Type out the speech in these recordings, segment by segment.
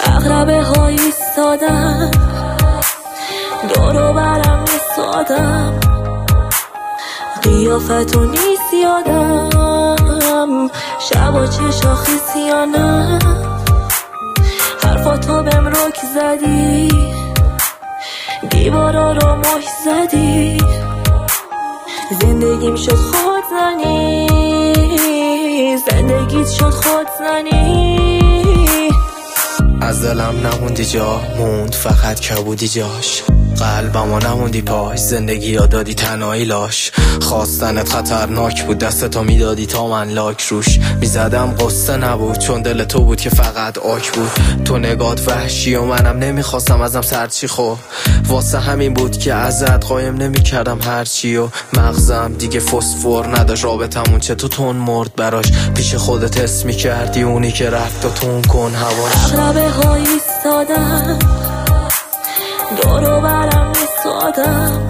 اغربه ها ایستادم، دورو برم ایستادم، قیافتو نیست یادم، شب و چشا خیسی یا نه، حرفاتو بهم رک زدی، دیوارا رو مش زدی، زندگیم شد خود زنی، زندگیت شد خود زنی. از دلم نموندی جا، موند فقط کبودی جاش، قلبمو نموندی پاش، زندگی یا دادی تنهایی لاش، خواستنت خطرناک بود، دستتو میدادی تا من لاک روش میزدم، قصه نبود چون دل تو بود که فقط آک بود، تو نگات وحشی و منم نمیخواستم ازم سرچی، خب واسه همین بود که ازت قایم نمیکردم هرچی، و مغزم دیگه فسفر نداشت، رابطمون چطور تون مرد براش، پیش خودت حس میکردی اونی که رفت و تون کن هواش. اغربه ها ایستادم، دورو برم ایستادم،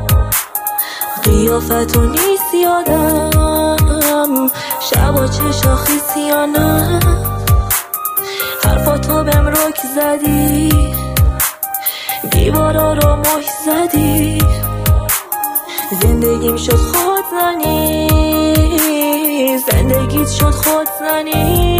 قیافتو نیست یادم، شب و چشا خیسی یا نه، حرفاتو بهم رک زدی، دیوارا رو مش زدی، زندگیم شد خود زنی، زندگیت شد خود زنی.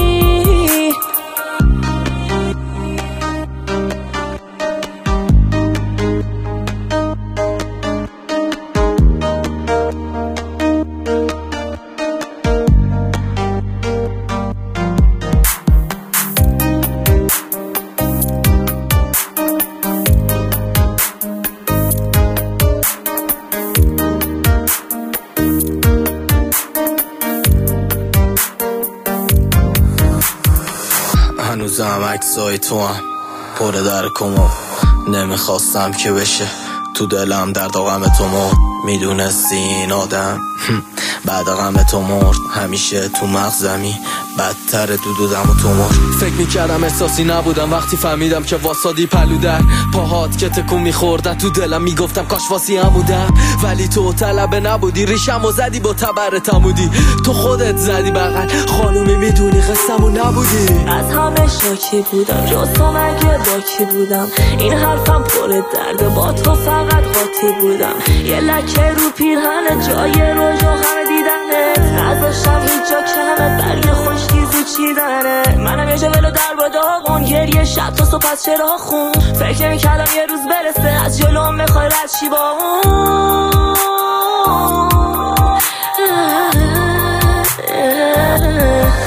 هنوزم عکسای تو هم پر در کمو، نمیخواستم که بشه تو دلم درد و غم تو مرد، میدونستی این آدم بعد غم تو مرد، همیشه تو مغزمی بدتر دودم و تو مرد. فکر میکردم احساسی نبودم وقتی فهمیدم که واسادی پلو در پاهات که تکون میخوردن، تو دلم میگفتم کاش واسی همودم، ولی تو طلبه نبودی، ریشم و زدی با تبرت عمودی، تو خودت زدی بغل خانومی، میدونی قصه‌مو نبودی. از همه شاکی بودم جز تو مگه باکی بودم، این حرفم پر درده، با تو فقط قاطی بودم، یه لکه رو پیرهن جای رژ و همه دیدنه، نذاشتم هیچ جا کمت برگ خوشتیز و چیدنه، منم یه جوال در با داغون، گریه شب تا صبح از چرا خون، فکر نمی‌کردم یه روز برسه از جلوم میخوای رد چی با اون.